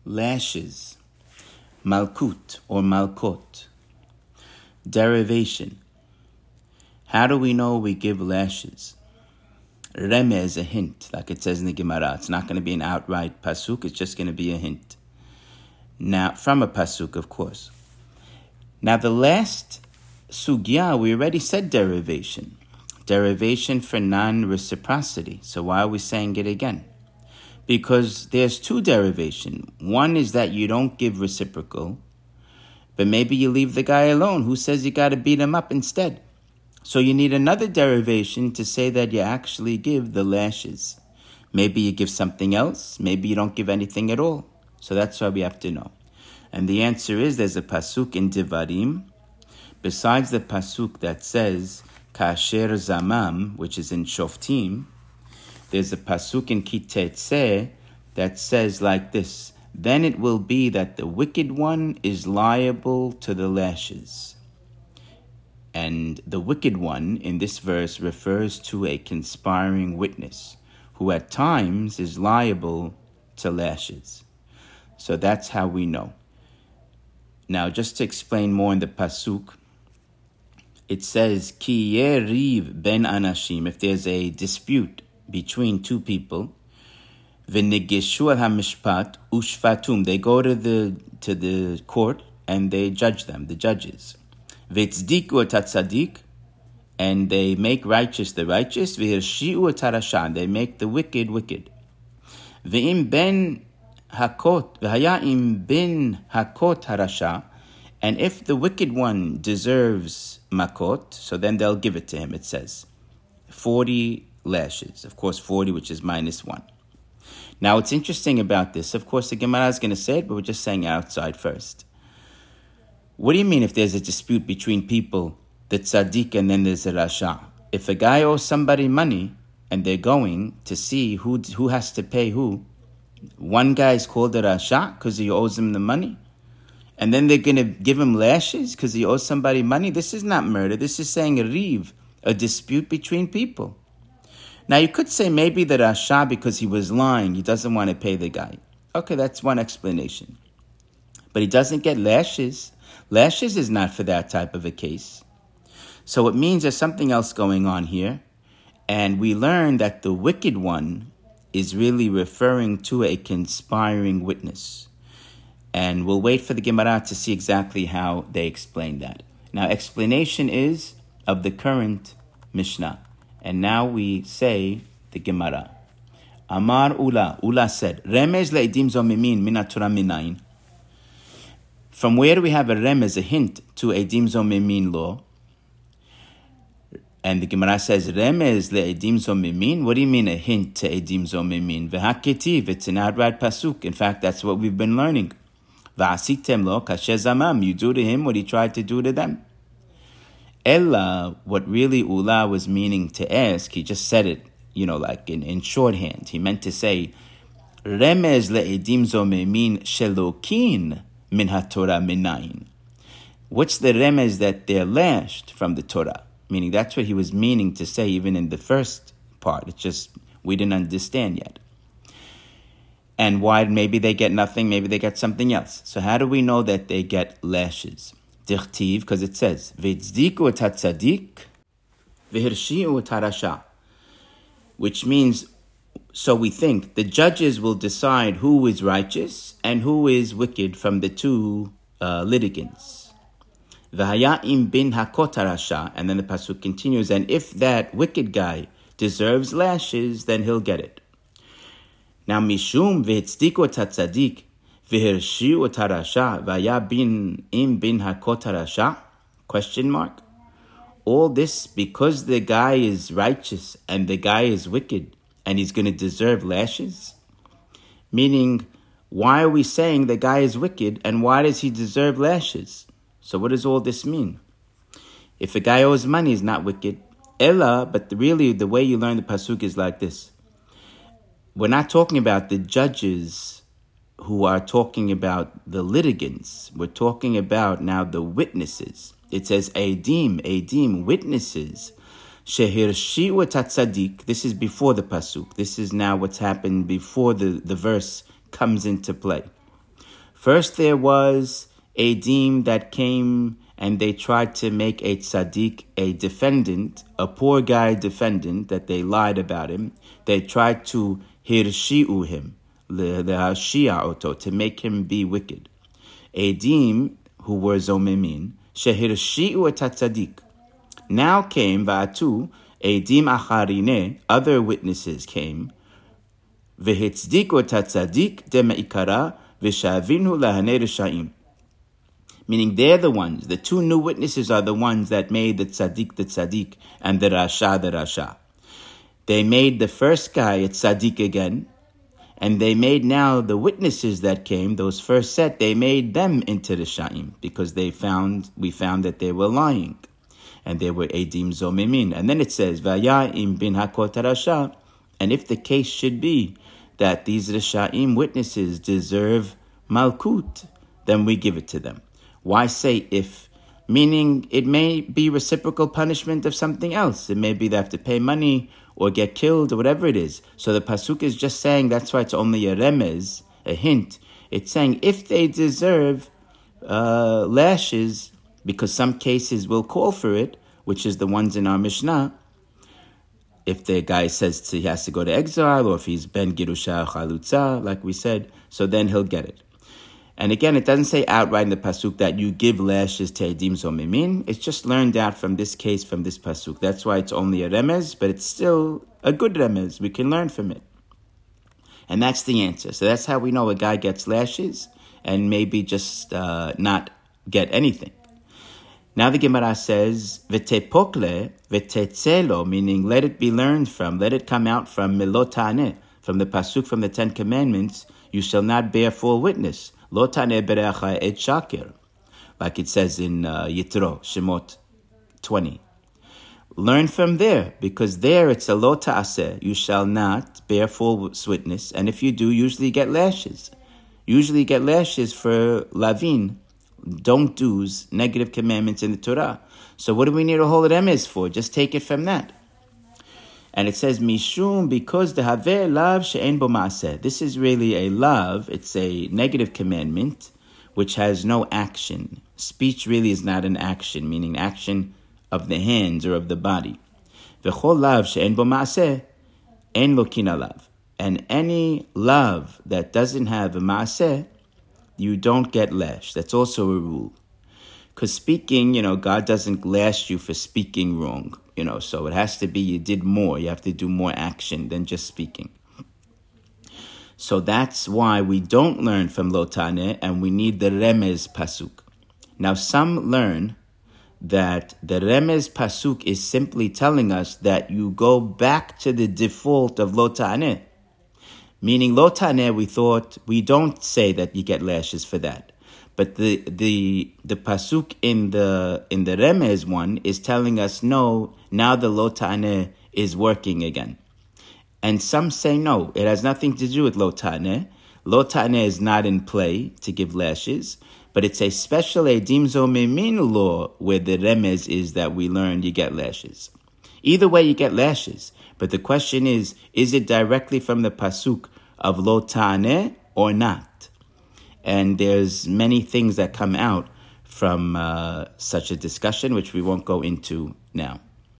lashes. Malkut or malkot. Derivation. How do we know we give lashes? Remez, a hint, like it says in the Gemara. It's not going to be an outright pasuk, it's just going to be a hint. Now, from a pasuk, of course. Now, the last sugya, we already said derivation. Derivation for non-reciprocity. So why are we saying it again? Because there's two derivation. One is that you don't give reciprocal, but maybe you leave the guy alone. Who says you got to beat him up instead? So you need another derivation to say that you actually give the lashes. Maybe you give something else. Maybe you don't give anything at all. So that's why we have to know. And the answer is there's a pasuk in Devarim. Besides the pasuk that says Kasher Zamam, which is in Shoftim, there's a pasuk in Ki-Tetzeh that says like this: then it will be that the wicked one is liable to the lashes. And the wicked one in this verse refers to a conspiring witness who at times is liable to lashes. So that's how we know. Now, just to explain more in the pasuk, it says, Ki yeriv ben anashim, if there's a dispute between two people, v'negeshu al hamishpat ushfatum, they go to the court and they judge them, the judges. V'tzdiku et hatzadik, and they make righteous the righteous, v'hirshi'u et harasha, they make the wicked wicked. V'im ben hakot, v'haya im ben hakot harasha, and if the wicked one deserves makot, so then they'll give it to him, it says. 40 lashes. Of course, 40, which is -1. Now, what's interesting about this, of course, the Gemara is going to say it, but we're just saying outside first. What do you mean if there's a dispute between people, the tzaddik and then there's a rasha? If a guy owes somebody money and they're going to see who has to pay who, one guy is called a rasha because he owes him the money, and then they're going to give him lashes because he owes somebody money. This is not murder. This is saying a riv, a dispute between people. Now, you could say maybe the rasha, because he was lying, he doesn't want to pay the guy. Okay, that's one explanation. But he doesn't get lashes. Lashes is not for that type of a case. So it means there's something else going on here. And we learn that the wicked one is really referring to a conspiring witness. And we'll wait for the Gemara to see exactly how they explain that. Now, explanation is of the current Mishnah. And now we say the Gemara. Amar Ula. Ula said, Remez le'idim zomimin min haTorah minayin. From where do we have a remez, a hint to edim zomimin law? And the Gemara says, Remez le'idim zomimin? What do you mean a hint to edim zomimin? V'haketiv, it's an outright pasuk. In fact, that's what we've been learning. V'asitem lo kasher zamam, you do to him what he tried to do to them. Ella, what really Ula was meaning to ask, he just said it, like in shorthand. He meant to say, Remez le'edim zomimin shelokin min haTorah minayin. What's the remez that they're lashed from the Torah? Meaning that's what he was meaning to say even in the first part. It's just we didn't understand yet. And why? Maybe they get nothing, maybe they get something else. So how do we know that they get lashes? Dichtiv, because it says, V'tzdiku et hatzadik, v'hirshi'u et harasha. Which means, so we think, the judges will decide who is righteous and who is wicked from the two litigants. V'haya im bin hakot harasha, and then the pasuk continues, and if that wicked guy deserves lashes, then he'll get it. Now, mishum v'tzdiku et hatzadik, v'hirshi'u et harasha, v'haya bin im bin hakot harasha? Question mark. All this because the guy is righteous and the guy is wicked, and he's going to deserve lashes? Meaning, why are we saying the guy is wicked and why does he deserve lashes? So what does all this mean? If a guy owes money, he's not wicked. Ella, but really the way you learn the pasuk is like this. We're not talking about the judges who are talking about the litigants. We're talking about now the witnesses. It says Eidim, witnesses. Shehirshi'u et hatzadik. This is before the pasuk. This is now what's happened before the verse comes into play. First there was a Edim that came and they tried to make a tzaddik a defendant, a poor guy defendant, that they lied about him. They tried to hirshi'u him, lehashia oto, to make him be wicked. Edim, who were zomemin, shehirshi'u et tzaddik. Now came va'atu, Edim acharine, other witnesses came, v'hitzdiku et tzaddik deme'ikara, v'shavinu lahane risha'im. Meaning they're the ones, the two new witnesses are the ones that made the tzaddik, and the rasha. They made the first guy a tzaddik again, and they made now the witnesses that came, those first set, they made them into the sha'im, because we found that they were lying, and they were edim zomimin. And then it says, Vaya im bin hakot rasha, and if the case should be that these risha'im witnesses deserve malkut, then we give it to them. Why say if? Meaning it may be reciprocal punishment of something else. It may be they have to pay money or get killed or whatever it is. So the pasuk is just saying, that's why it's only a remez, a hint. It's saying if they deserve lashes, because some cases will call for it, which is the ones in our Mishnah. If the guy says he has to go to exile, or if he's ben girusha chalutza, like we said, so then he'll get it. And again, it doesn't say outright in the pasuk that you give lashes to edim zomimin. It's just learned out from this case, from this pasuk. That's why it's only a remez, but it's still a good remez. We can learn from it. And that's the answer. So that's how we know a guy gets lashes and maybe just not get anything. Now the Gemara says, v'tepokle v'tetzelo, meaning let it be learned from, let it come out from milotane, from the pasuk from the 10 Commandments, you shall not bear false witness. Lo taneh berecha et shakir, like it says in Yitro, Shemot 20. Learn from there, because there it's a lo ta'aseh, you shall not bear false witness, and if you do, usually get lashes. Usually get lashes for lavin, don't do's, negative commandments in the Torah. So what do we need a whole remez for? Just take it from that. And it says, Mishum, because the Haveh lav she'en bo ma'aseh. This is really a lav, it's a negative commandment, which has no action. Speech really is not an action, meaning action of the hands or of the body. V'chol lav she'en bo ma'aseh, en lo kina lav. And any lav that doesn't have a ma'aseh, you don't get lashed. That's also a rule. Because speaking, God doesn't lash you for speaking wrong. So it has to be you did more. You have to do more action than just speaking. So that's why we don't learn from Lo Taneh, and we need the Remez Pasuk. Now some learn that the Remez Pasuk is simply telling us that you go back to the default of Lo Taneh. Meaning Lo Taneh, we thought, we don't say that you get lashes for that. But the pasuk in the Remez one is telling us, no, now the Lo Taneh is working again. And some say no, it has nothing to do with Lo Taneh. Lo Taneh is not in play to give lashes, but it's a special Edim Zomimin law where the Remez is that we learn you get lashes. Either way you get lashes, but the question is it directly from the pasuk of Lo Taneh or not? And there's many things that come out from such a discussion, which we won't go into now.